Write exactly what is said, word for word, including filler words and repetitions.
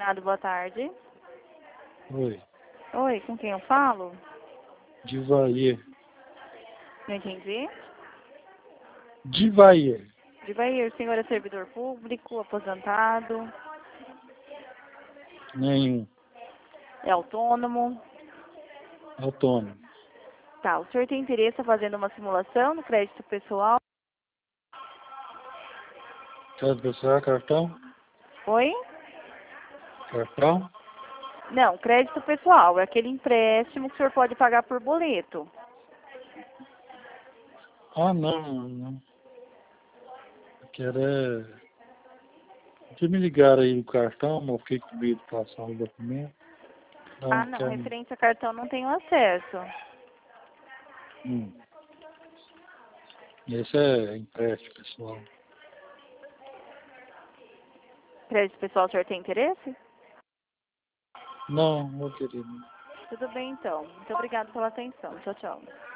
Obrigado, boa tarde. Oi, Oi, com quem eu falo? Divair. Não entendi. Divair. Divair, o senhor é servidor público, aposentado, Nenhum. é autônomo? Autônomo. Tá, o senhor tem interesse em fazendo uma simulação no crédito pessoal? Quer pessoal, cartão? Oi? Cartão? Não, crédito pessoal, é aquele empréstimo que o senhor pode pagar por boleto. Ah, não, não. Eu quero é... Vocês me ligaram aí no cartão, mas eu fiquei com medo de passar o documento. Não, Ah, não, quero não. referente a cartão não tenho acesso. Hum. Esse é empréstimo, pessoal. Crédito pessoal, o senhor tem interesse? Não, meu querido. Tudo bem, então. Muito obrigada pela atenção. Tchau, tchau.